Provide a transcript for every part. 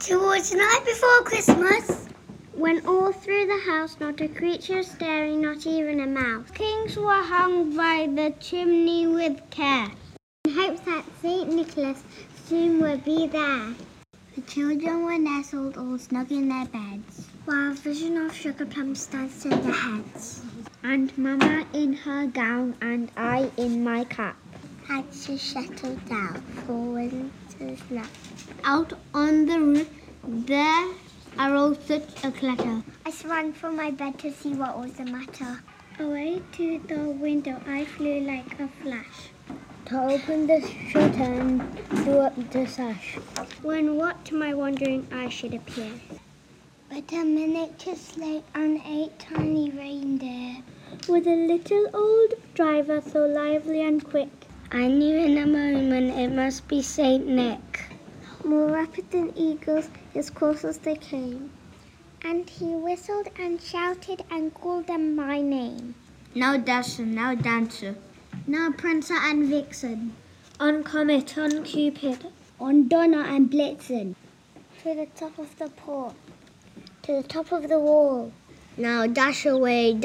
Towards the night before Christmas, when all through the house not a creature stirring, not even a mouse, kings were hung by the chimney with care, in hopes that St. Nicholas soon would be there. The children were nestled all snug in their beds, while a vision of sugar plums danced in their heads. And Mama in her gown and I in my cap had to settle down for winter's nap. Out on the roof there arose such a clatter. I sprang from my bed to see what was the matter. Away to the window I flew like a flash, to open the shutter and drew up the sash, when what to my wondering eye should appear but a miniature sleigh and 8 tiny reindeer, with a little old driver so lively and quick. I knew in a moment it must be Saint Nick. More rapid than eagles, his coursers they came, and he whistled and shouted and called them by name. Now Dasher, now Dancer, now Prancer and Vixen, on Comet, on Cupid, on Donner and Blitzen, to the top of the port, to the top of the wall. Now dash away,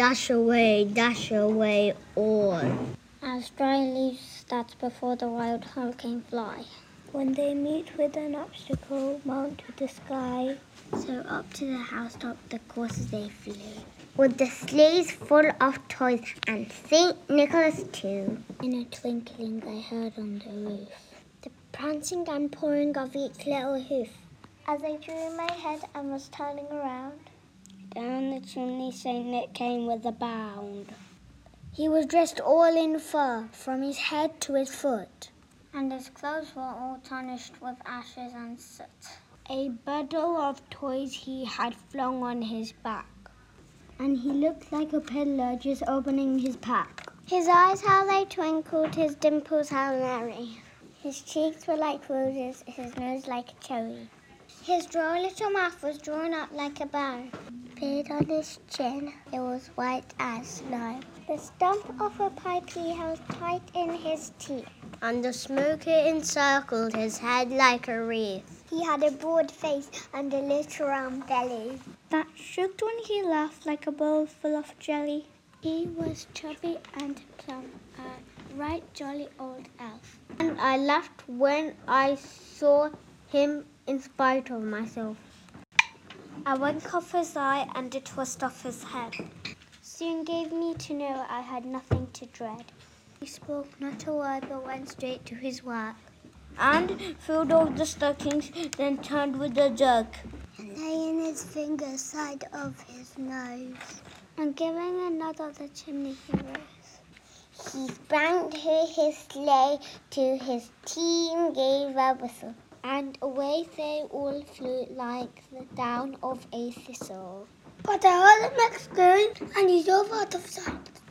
all. As dry leaves that before the wild hurricane fly, when they meet with an obstacle, mount to the sky. So up to the housetop the coursers they flew, with the sleighs full of toys, and St. Nicholas too. In a twinkling I heard on the roof the prancing and pawing of each little hoof. As I drew my head and was turning around, down the chimney St. Nick came with a bound. He was dressed all in fur, from his head to his foot, and his clothes were all tarnished with ashes and soot. A bundle of toys he had flung on his back, and he looked like a peddler just opening his pack. His eyes how they twinkled, his dimples how merry. His cheeks were like roses, his nose like a cherry. His droll little mouth was drawn up like a bow. Beard on his chin, it was white as snow. The stump of a pipe he held tight in his teeth, and the smoke it encircled his head like a wreath. He had a broad face and a little round belly that shook when he laughed like a bowl full of jelly. He was chubby and plump, a right jolly old elf, and I laughed when I saw him in spite of myself. A wink of his eye and a twist of his head soon gave me to know I had nothing to dread. He spoke not a word but went straight to his work, and filled all the stockings, then turned with a jerk, and lay in his finger side of his nose, and giving another the chimney he rose. He sprang to his sleigh, to his team gave a whistle, and away they all flew like the down of a thistle. But I heard him exclaim, and he's over out of sight.